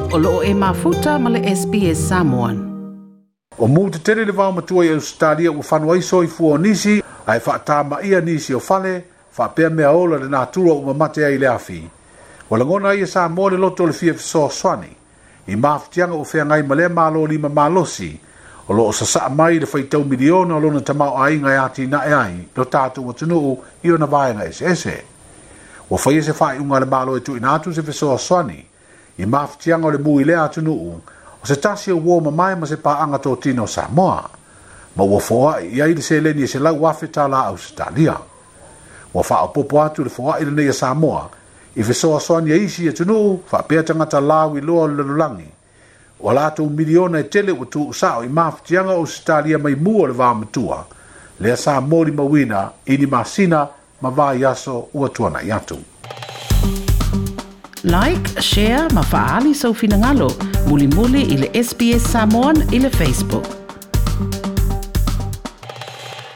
o loo e mafuta ma le SPS Samoan. O mu te tere le wau matua i Australia ua whanua iso i fua nisi, ai whaatama ia nisi o whale, whaapea mea ola le nātura o mamate ai le afi. O langona ia Samoa le loto le fia fiso swani, i mafutianga o whea ngai malea malo lima malosi, o loo sasaa mai le whaitau miliona o lona tamau a inga e ati na e ai, lo tātou watunuu i o na vaenga ese. O whaia se whai unga le malo e tu inatu se fiso swani, i mafutianga o le mui lea atunuu, o se tasi o uoma mai ma se paanga tō tino Samoa, ma ua foa i aile se leni e se lau wafe tā la Australia. Ua wha o popo atu le foa i le nei Samoa, i fiso swani a isi e tunuu, wha pēr tangata lau i loa le lulangi, o lātou miliona e tele o tu usao i mafutianga o Australia mai mua le vāmatua, lea Samoa li mawina i ni masina ma vai aso ua tuana i atu. Like, share, ma faali sau finangalo, muli muli i le SPS Samoan i le Facebook.